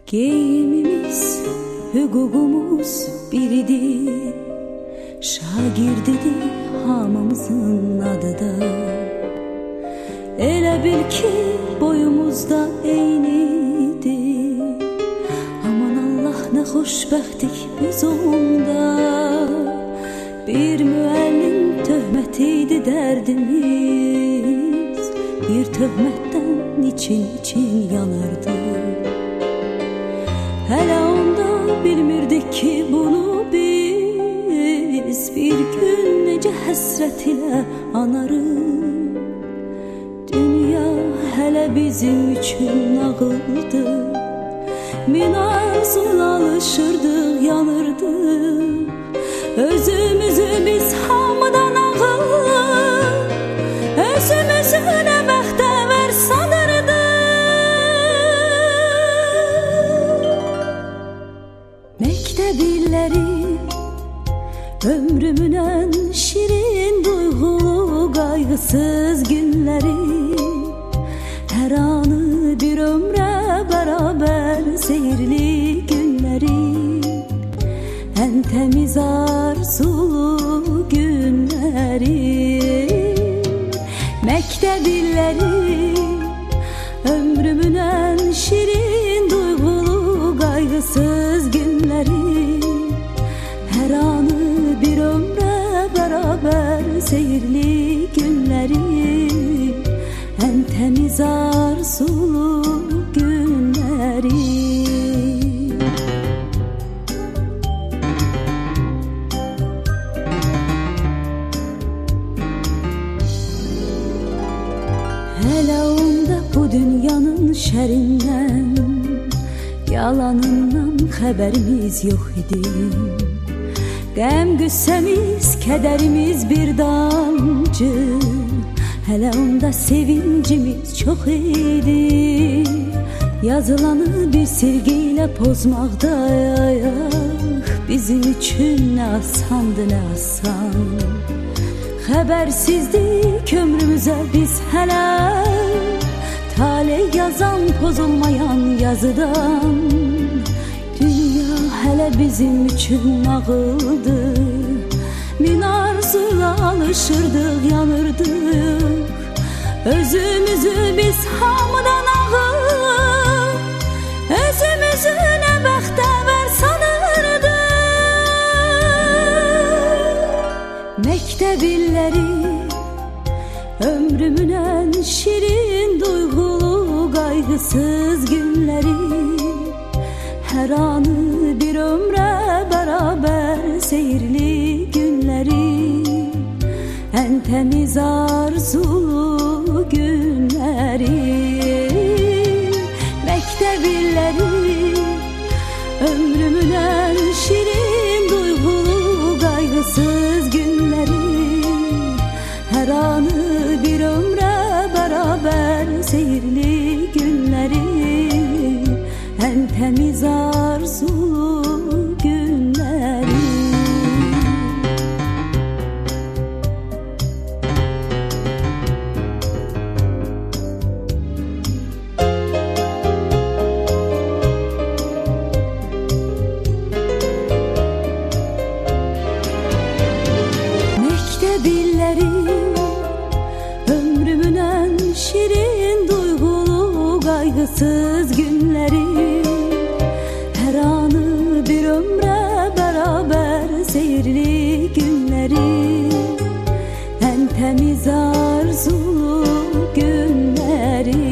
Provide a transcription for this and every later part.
Geyimimiz, hüququmuz biridir. Şagirdidir hamımızın adı da. Elə bil ki boyumuzda eynidir. Aman Allah nə xoşbəxtlik biz onda. Bir müəllim töhmətiydi dərdimiz. Bir töhmətdən için yanardı. Hələ onda bilmirdik ki bunu biz. Bir gün necə həsrət ilə anarıq. Dünya hələ bizim üçün nağıldı. Min arzuyla alışırdıq, yanırdıq. Özümüzü biz hamıdan ağır, özümüzü nə bəxtəvər sanırdıq. Məktəb illəri ömrümün ən şirin duyğulu qayğısız günləri. Hər anı bir ömrə bərabər seyirli günləri. Ən təmiz arzulu günləri. Məktəb illəri ömrümün ən şirin duyğulu qayğısız günləri. Hər anı bir ömrə bərabər seyirli günləri. Ən təmiz arzulu günləri. Hələ onda bu dünyanın şərindən, yalanından xəbərimiz yox idi. Qəm qüssəmiz, kədərimiz bir damcı. Hələ onda sevincimiz çox idi. Yazılanı bir silgi ilə pozmaqda bizim üçün nə asandı, nə asan. Xəbərsizdik ömrümüzə biz hələ. Taley yazan pozulmayan yazıdan. Dünya hələ bizim üçün nağıldı. Min arzuyla alışırdıq, yanırdıq. Özümüzü biz hamıdan ağır, özümüzü nə bəxtəvər sanırdıq. Məktəb illəri ömrümün ən şirin duyğulu qayğısız günləri. Hər anı bir ömrə bərabər seyirli günləri. Ən təmiz arzulu günləri. Məktəb illəri ömrümün ən şirin duyğulu qayğısız günləri. Hər anı bir ömrə bərabər seyirli günləri. Ən təmiz arzulu günləri. Məktəb illəri ömrümün ən şirin duyğulu qayğısız günləri. Hər anı bir ömrə bərabər seyirli günləri. Ən təmiz arzulu günləri.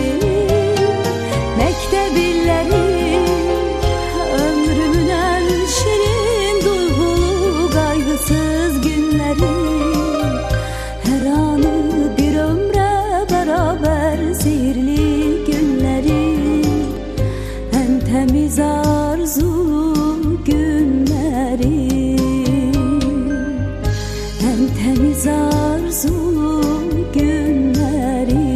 Məktəb illəri ömrümün ən şirin duyğulu qayğısız günləri. Hər anı bir ömrə bərabər seyirli günləri. Ən təmiz arzulu günləri. Ən təmiz arzulu günləri.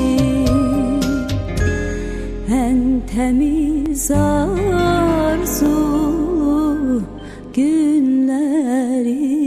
Ən təmiz arzulu günləri.